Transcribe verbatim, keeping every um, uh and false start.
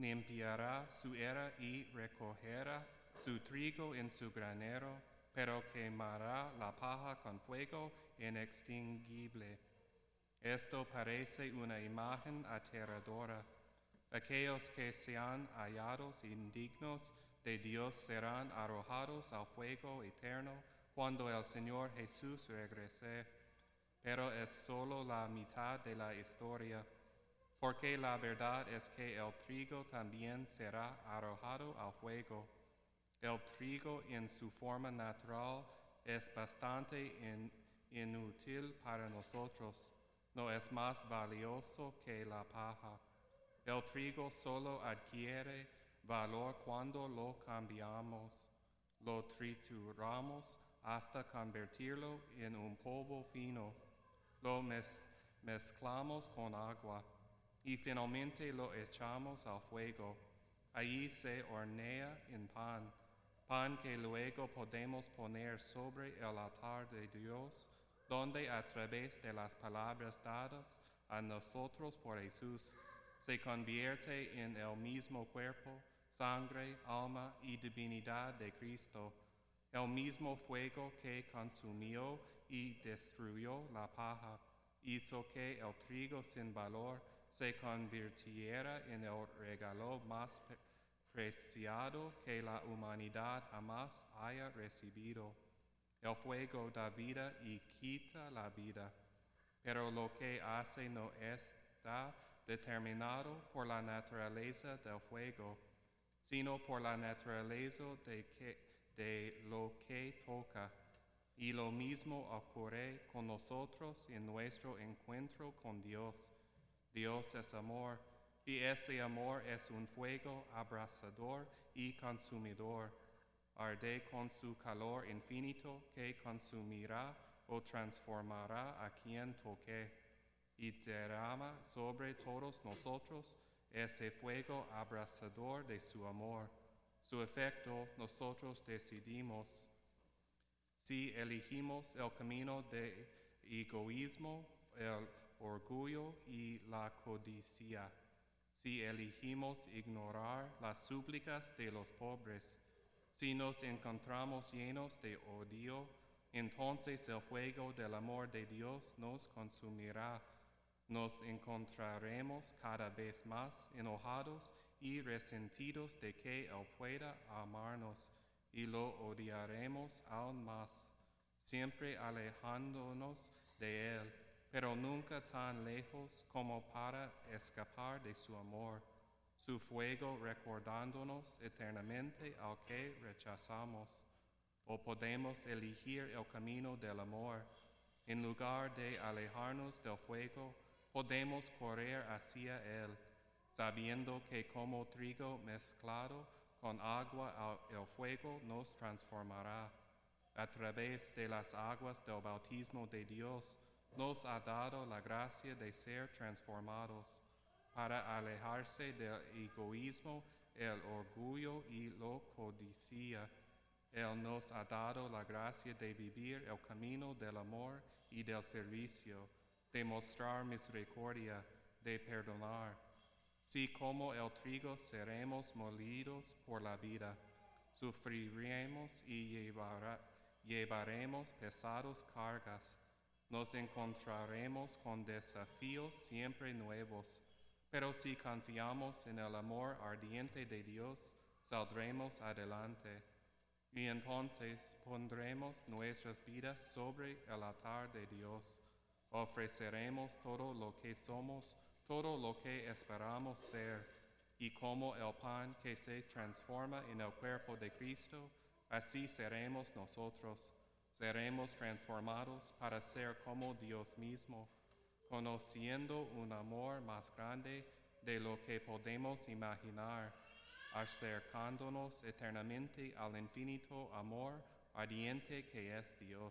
Limpiará su era y recogerá su trigo en su granero, pero quemará la paja con fuego inextinguible. Esto parece una imagen aterradora. Aquellos que sean hallados indignos de Dios serán arrojados al fuego eterno cuando el Señor Jesús regrese. Pero es solo la mitad de la historia, porque la verdad es que el trigo también será arrojado al fuego. El trigo en su forma natural es bastante in- inútil para nosotros. No es más valioso que la paja. El trigo solo adquiere valor cuando lo cambiamos, lo trituramos hasta convertirlo en un polvo fino, lo mez- mezclamos con agua y finalmente lo echamos al fuego. Allí se hornea en pan, pan que luego podemos poner sobre el altar de Dios, donde a través de las palabras dadas a nosotros por Jesús, se convierte en el mismo cuerpo, sangre, alma y divinidad de Cristo, el mismo fuego que consumió y destruyó la paja, hizo que el trigo sin valor se convirtiera en el regalo más pe- preciado que la humanidad jamás haya recibido. El fuego da vida y quita la vida, pero lo que hace no está determinado por la naturaleza del fuego, sino por la naturaleza de, que, de lo que toca. Y lo mismo ocurre con nosotros en nuestro encuentro con Dios. Dios es amor, y ese amor es un fuego abrasador y consumidor. Arde con su calor infinito que consumirá o transformará a quien toque, y derrama sobre todos nosotros ese fuego abrasador de su amor. Su efecto nosotros decidimos. Si elegimos el camino de egoísmo, el orgullo y la codicia, si elegimos ignorar las súplicas de los pobres, si nos encontramos llenos de odio, entonces el fuego del amor de Dios nos consumirá. Nos encontraremos cada vez más enojados y resentidos de que Él pueda amarnos, y lo odiaremos aún más, siempre alejándonos de Él, pero nunca tan lejos como para escapar de su amor, su fuego recordándonos eternamente al que rechazamos. O podemos elegir el camino del amor. En lugar de alejarnos del fuego, podemos correr hacia él, sabiendo que como trigo mezclado con agua el fuego nos transformará. A través de las aguas del bautismo de Dios, nos ha dado la gracia de ser transformados, para alejarse del egoísmo, el orgullo y la codicia. Él nos ha dado la gracia de vivir el camino del amor y del servicio, de mostrar misericordia, de perdonar. Si como el trigo seremos molidos por la vida, sufriremos y llevará- llevaremos pesados cargas. Nos encontraremos con desafíos siempre nuevos, pero si confiamos en el amor ardiente de Dios, saldremos adelante. Y entonces pondremos nuestras vidas sobre el altar de Dios. Ofreceremos todo lo que somos, todo lo que esperamos ser, y como el pan que se transforma en el cuerpo de Cristo, así seremos nosotros. Seremos transformados para ser como Dios mismo, conociendo un amor más grande de lo que podemos imaginar, acercándonos eternamente al infinito amor ardiente que es Dios.